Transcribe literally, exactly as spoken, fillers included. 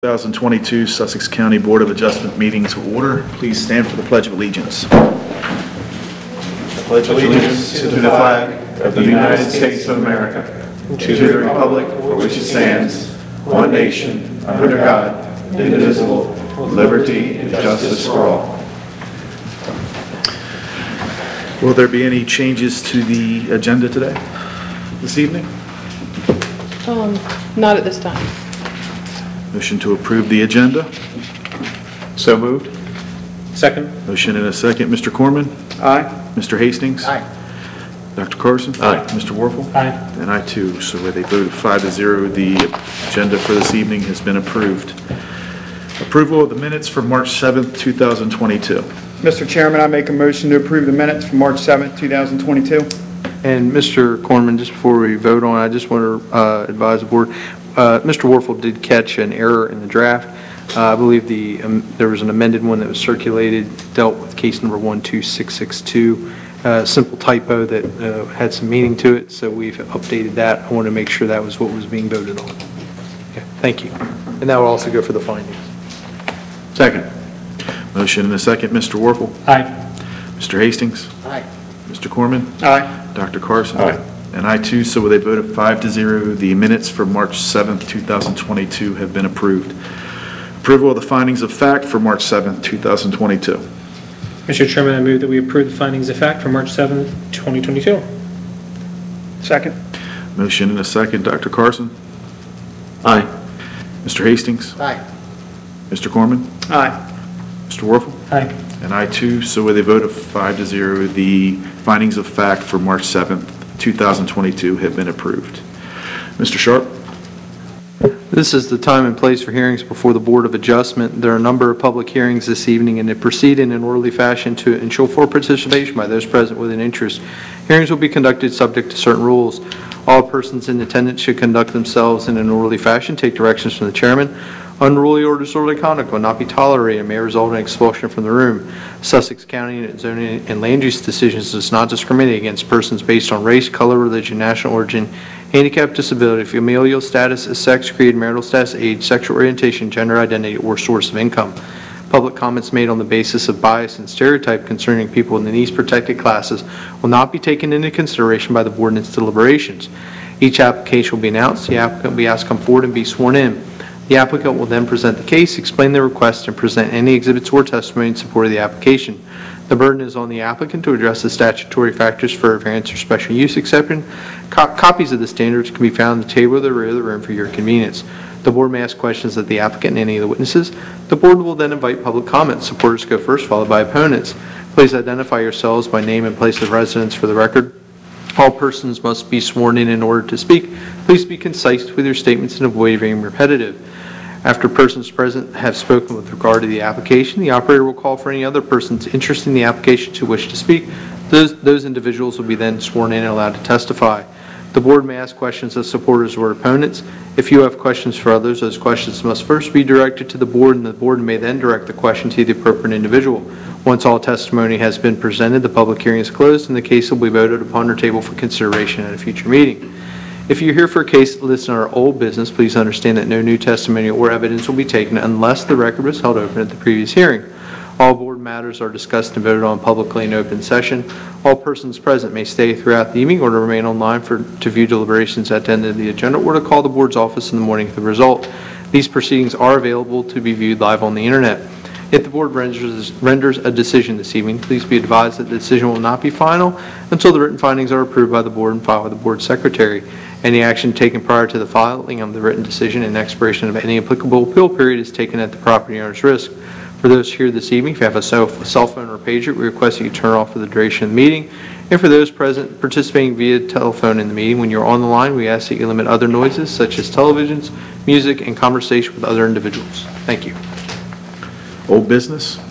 twenty twenty-two Sussex County Board of Adjustment meeting to order. Please stand for the Pledge of Allegiance. I pledge allegiance to the flag of the United States of America, to the republic for which it stands, one nation, under God, indivisible, with liberty and justice for all. Will there be any changes to the agenda today, this evening? Um, not at this time. Motion to approve the agenda. So moved. Second. Motion and a second. Mister Corman? Aye. Mister Hastings? Aye. Doctor Carson? Aye. Mister Warfel? Aye. And I too. So with a vote of five to zero, the agenda for this evening has been approved. Approval of the minutes for March seventh, two thousand twenty-two. Mister Chairman, I make a motion to approve the minutes for March seventh, two thousand twenty-two. And Mister Corman, just before we vote on it, I just want to uh, advise the board, uh, Mister Warfel did catch an error in the draft. Uh, I believe the um, there was an amended one that was circulated, dealt with case number one two six six two, uh, simple typo that uh, had some meaning to it, so we've updated that. I want to make sure that was what was being voted on. Okay, thank you. And that will also go for the findings. Second. Motion and a second. Mister Warfel? Aye. Mister Hastings? Aye. Mister Corman? Aye. Doctor Carson? Aye. And I too. So with a vote of five to zero, the minutes for March seventh, two thousand twenty-two have been approved. Approval of the findings of fact for March seventh, two thousand twenty-two. Mister Chairman, I move that we approve the findings of fact for March seventh, twenty twenty-two. Second. Motion and a second. Doctor Carson? Aye. Mister Hastings? Aye. Mister Corman? Aye. Mister Warfel? Aye. And I too. So with a vote of five to zero, the findings of fact for March seventh, two thousand twenty-two have been approved. Mister Sharp? This is the time and place for hearings before the Board of Adjustment. There are a number of public hearings this evening, and they proceed in an orderly fashion to ensure full participation by those present with an interest. Hearings will be conducted subject to certain rules. All persons in attendance should conduct themselves in an orderly fashion, take directions from the chairman. Unruly or disorderly conduct will not be tolerated and may result in expulsion from the room. Sussex County and its zoning and land use decisions does not discriminate against persons based on race, color, religion, national origin, handicap, disability, familial status, sex, creed, marital status, age, sexual orientation, gender identity, or source of income. Public comments made on the basis of bias and stereotype concerning people in these protected classes will not be taken into consideration by the board in its deliberations. Each application will be announced. The applicant will be asked to come forward and be sworn in. The applicant will then present the case, explain their request, and present any exhibits or testimony in support of the application. The burden is on the applicant to address the statutory factors for a variance or special use exception. Co copies of the standards can be found on the table at the rear of the room for your convenience. The board may ask questions of the applicant and any of the witnesses. The board will then invite public comments. Supporters go first, followed by opponents. Please identify yourselves by name and place of residence for the record. All persons must be sworn in in order to speak. Please be concise with your statements and avoid being repetitive. After persons present have spoken with regard to the application, the operator will call for any other persons interested in the application to wish to speak. Those, those individuals will be then sworn in and allowed to testify. The board may ask questions of supporters or opponents. If you have questions for others, those questions must first be directed to the board, and the board may then direct the question to the appropriate individual. Once all testimony has been presented, the public hearing is closed, and the case will be voted upon or tabled for consideration at a future meeting. If you're here for a case listed on our old business, please understand that no new testimony or evidence will be taken unless the record was held open at the previous hearing. All board matters are discussed and voted on publicly in open session. All persons present may stay throughout the evening or to remain online for to view deliberations at the end of the agenda or to call the board's office in the morning for the result. These proceedings are available to be viewed live on the internet. If the board renders, renders a decision this evening, please be advised that the decision will not be final until the written findings are approved by the board and filed with the board secretary. Any action taken prior to the filing of the written decision and expiration of any applicable appeal period is taken at the property owner's risk. For those here this evening, if you have a cell phone or pager, we request that you turn off for the duration of the meeting. And for those present participating via telephone in the meeting, when you're on the line, we ask that you limit other noises such as televisions, music, and conversation with other individuals. Thank you. Old business?